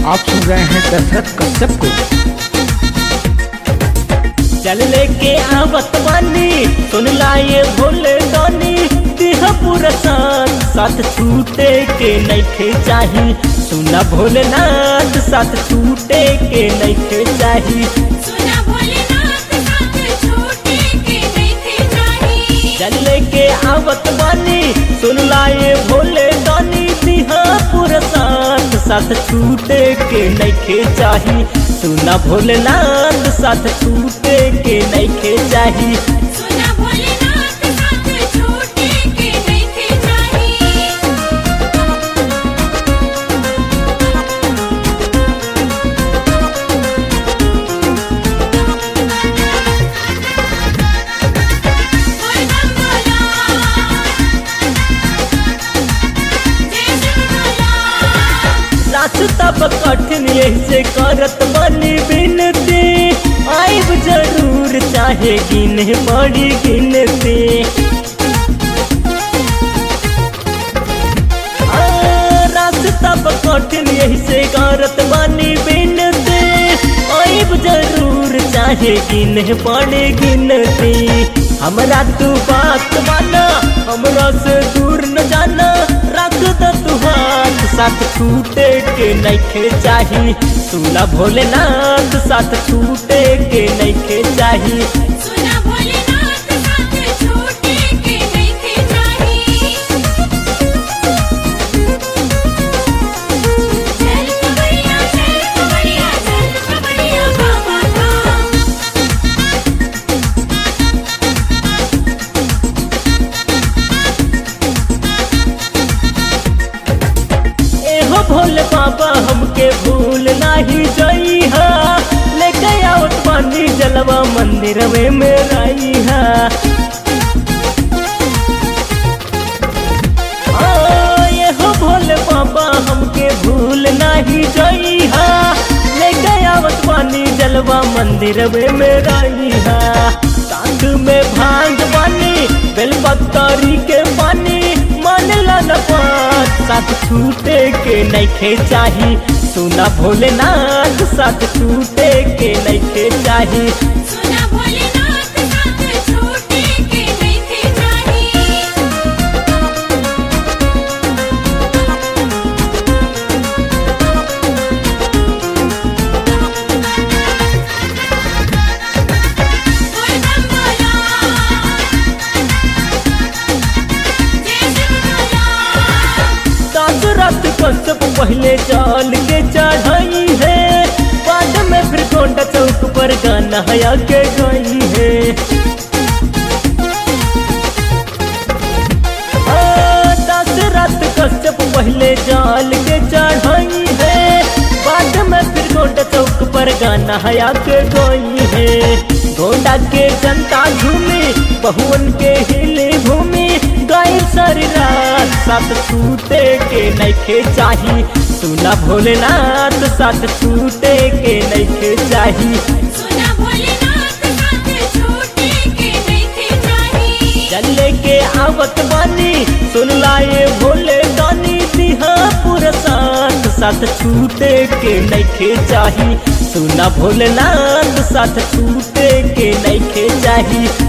आप सुन रहे हैं दशरथ कश्यप को। चल लेके आवत बानी सुन लाए भोले दानी दिहा पूरा साथ साथ छूटे के नइखे चाही। सुना भोलेनाथ साथ छूटे के नइखे चाही। सुना भोलेनाथ साथ छूटे के नइखे चाही। चल लेके आवत बानी सुन लाए भोले दानी दिहा पूरा साथ साथ छूटे के नइखे चाही। सुना भोलेनाथ साथ छूटे के नइखे चाही। सुना भोलेनाथ साथ छूटे के नइखे चाही। बोल बम बोला, जय शिव बोला। रास्ता कठिन यही से करत बनी बिनती आइब जरूर चाहे गिने बड़ी गिनती। रास्ता कठिन यही से करत बनी बिनती आइब जरूर चाहे गिने बड़ी गिनती। हमरा तू बात माना हमरा से दूर न जाना रख द तू हाथ साथ छूटे के नइखे चाही। सुना भोलेनाथ साथ छूटे के नइखे चाही। सुना भोलेनाथ साथ छूटे के नइखे चाही। चल कवड़िया चल कवड़िया बाबा धाम। एहो भोले बाबा हमके भूल नाही जइहा लेके आवत बानी जलवा मंदिर में रहिहा। एहो भोले बाबा हमके भूल नाही जइहा लेके आवत बानी जलवा मंदिर में रहिहा। साथ में भांग बानी बेलपत्री के पानी मन ला बात साथ छूटे के नइखे चाही। सुना भोलेनाथ साथ छूटे के नइखे चाही। सुना भोलेनाथ साथ छूटे के नइखे चाही। बोल बम बोला, जय शिव बोला। सात रात कश्यप पहले चाल के चढ़ाई है बाद में फिर गोंडा चौक पर गाना हया के गई है। दस रात कश्यप पहले जाल के चढ़ाई है बाद में फिर गोंडा चौक पर गाना हया के गई है। गोंडा के जनता झूमी बहुवन के हिले भूमि गायब सारी रात साथ छूटे के नइखे चाही। सुना भोलेनाथ साथ छूटे के नइखे चाही। सुना भोलेनाथ साथ छूटे के नइखे चाही। चल लेके आवत बानी सुन लाए भोले दानी दिहा पूरा साथ साथ छूटे के नइखे चाही। सुना भोलेनाथ साथ छूटे के नइखे चाही।